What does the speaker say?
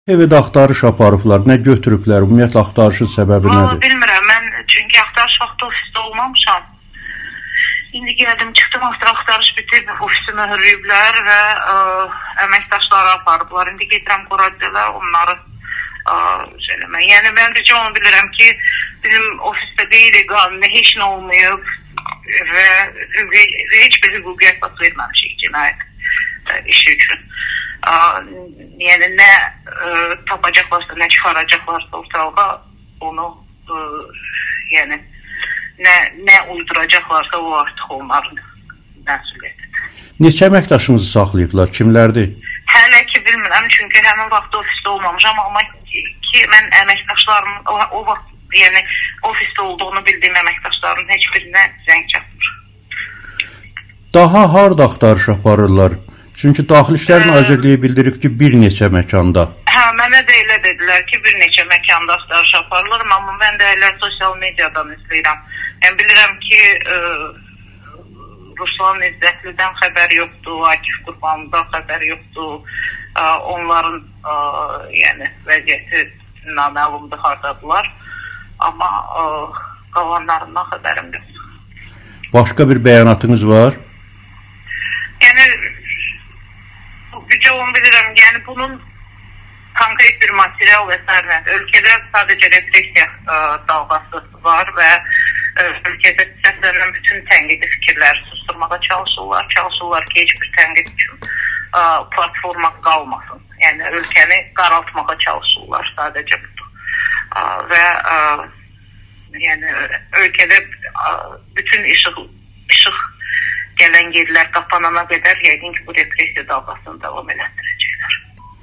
Evdə axtarış aparıblar, nə götürüblər, ümumiyyətlə axtarışın səbəbi nədir? Bilmirəm, mən çünki axtarış vaxtı ofisdə olmamışam. İndi gəldim, çıxdım, axtarış bitib, ofisi möhürləyiblər və əməkdaşları aparıblar. İndi gedirəm Qoradələ, onları söyləmək. Yəni, mən rica onu bilirəm ki, bizim ofisdə qeyri-qanuni heç nə olmayıb və heç bir hüquqi əsas verməmişik cinayət işi üçün. Yəni, nə tapacaqlarsa, nə çıxaracaqlarsa ortalığa onu, yəni, nə uyduracaqlarsa o artıq onların məsuliyyətidir. Neçə əməkdaşınızı saxlayıblar, kimlərdir? Hələ ki bilmirəm, çünki həmin vaxtda ofisdə olmamışam, amma ki mən əməkdaşlarımın o vaxt, yəni ofisdə olduğunu bildiyim əməkdaşlarımın heç birinə zəng çatmır. Daha harda axtarış aparırlar? Çünki Daxili İşlər Nazirliyi bildirib ki, bir neçə məkanda. Hə, mənə də elə dedilər ki, bir neçə məkanda axtarış aparılır, amma mən də elə sosial mediadan izləyirəm. Yəni, bilirəm ki, Ruslan İzzətlidən xəbər yoxdur, Akif Qurbanlıdan xəbər yoxdur, onların yəni, vəziyyəti naməlumdur, hardadılar, amma qalanlarından xəbərim yoxdur. Başqa bir bəyanatınız var? Yəni, bircə onu bilirəm, yəni bunun konkret bir material və sərvət. Ölkədə sadəcə repressiya dalğası var və ölkədə səslənən bütün tənqidi fikirləri susturmağa çalışırlar ki, heç bir tənqid üçün platforma qalmasın. Yəni, ölkəni qaraltmağa çalışırlar, sadəcə budur. Və yəni, ölkədə bütün işıq gələn yerlər qapanana qədər yəqin ki, bu repressiya dalğasını davam elədir.